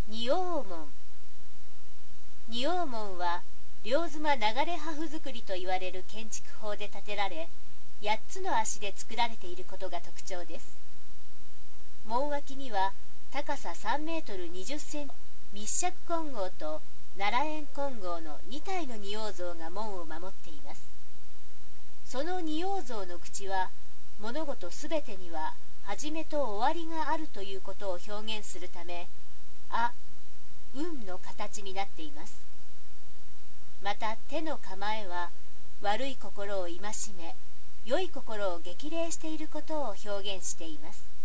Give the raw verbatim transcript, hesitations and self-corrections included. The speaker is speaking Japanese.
仁王門。仁王門は両妻流れ破風造りと言われる建築法で建てられ、やっつの足で作られていることが特徴です。門脇には高ささんメートルにじゅっセンチ、密釈金剛と奈良円金剛のに体の仁王像が門を守っています。その仁王像の口は、物事すべてには始めと終わりがあるということを表現するため、あ、運の形になっています。また手の構えは、悪い心を戒め、良い心を激励していることを表現しています。